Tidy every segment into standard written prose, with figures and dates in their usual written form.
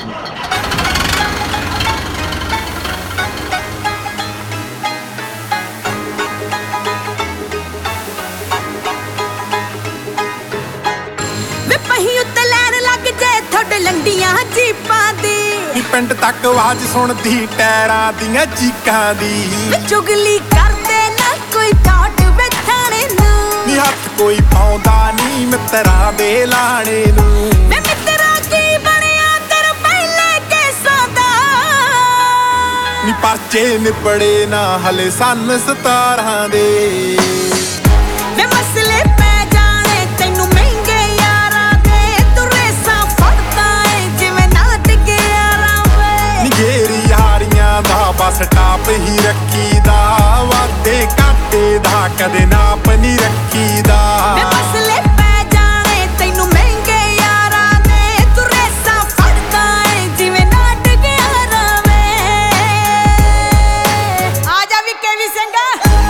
लंडियां जीपां दी पिंड तक आवाज सुनदी टैरां दियां चीकां दी चुगली करदे ना कोई ठाट बैठाणे नूं नी हत्थ कोई पाउंदा नी मित्तरां दे लाणे नूं मैं मित्तरा की बणिया तेरे पहले केसां दा नी परचे निबड़े ना हले सन 17 दे मैं मसले पै जाने तैनू महंगे यारां दे तू रेसां फड़दा ए जिवें नाट यारां वे नी घेरी यारियां दा बस टाप ही रखीदा वादे घाटे दा कदे नाप नी रखीदा मैं मसले पै जाने तैनू महंगे यारां दे तू रेसां फड़दा ए जिवें नाट यारां वे आ जा वी केवी सिंह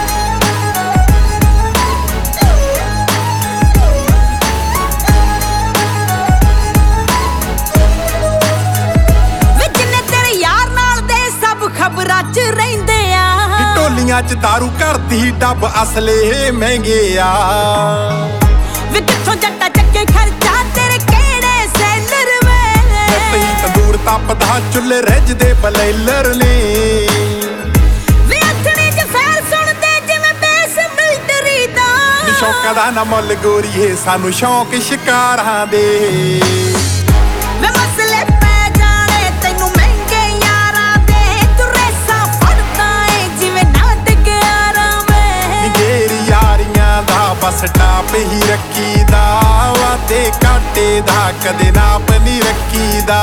खबरां च रहिंदे आ ढोलियां च दारू करदी डब असले महंगे आ वे किथों जट्टा चक्के खर्चा तेरे केड़े सैलर वे तई तंदूर तपदा चुल्हे रजदे बलैलर ने वे अथणे च फैल सुनदे जिवें बेस मिलटरी दा शौकां दा ना मुੱਲ गोरीए सानू शौक शिकारां दे वे मसले पै जाने तैनू महंगे यारां दे तू रेसां फड़दा ए जिवें नाट यारां वे घेरी यारियां दा बस टाप ही रखीदा वादे घाटे दा कदे नाप नी रखीदा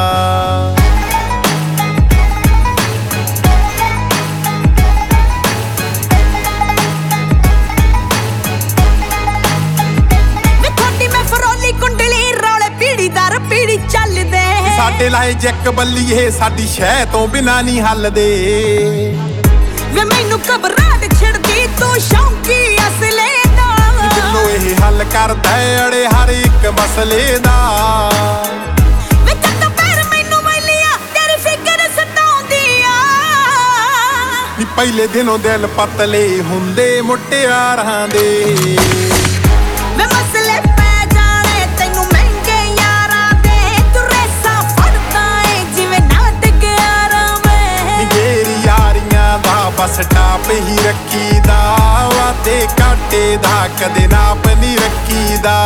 साडे लाए जैक बल्लीए साडी शह तो बिना नहीं हलदे वे मैनू घबराहट छिड़दी तू शौकी असले दा दिलों ये हल करदा अड़े हर एक मसले दा वे कद पैर मैनू मैलिया तेरी फिकर सताउंदी आ नी पहले दिनों दिल पतले हुंदे मुटियारां दे वे मसले पै जाने तैनू महंगे यारां दे तू रेसां फड़दा ए जिवें नाट यारां वे घेरी यारियां दा बस टाप ही रखीदा वादे घाटे दा कदे नाप नी रखीदा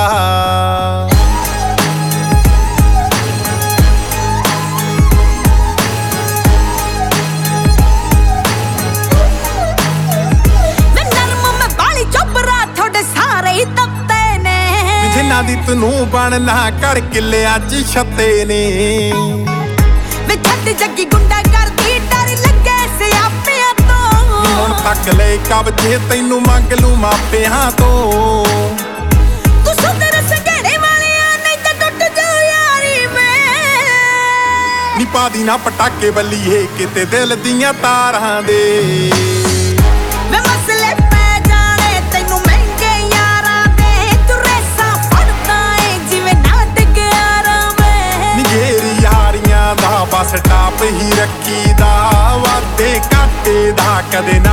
जिन्ना दी तनू बनना कर किले अज छते ने वे छत जगी गुंडा करदी डर लगे सियापियां तो हुण तक ले कब्जे तैनू मंग लू मापियां तो तू सुंदर संघेड़े वालिया नहीं ते टुट जा यारी में नी पादी ना पटाके बल्लीए किते दिल दियां तारां दे वे मसले पै जाने तैनू महंगे यारां दे तू रेसां फड़दा ए जिवें नाट यारां वे नी घेरी यारियां दा बस टाप ही रखीदा वादे घाटे दा कदे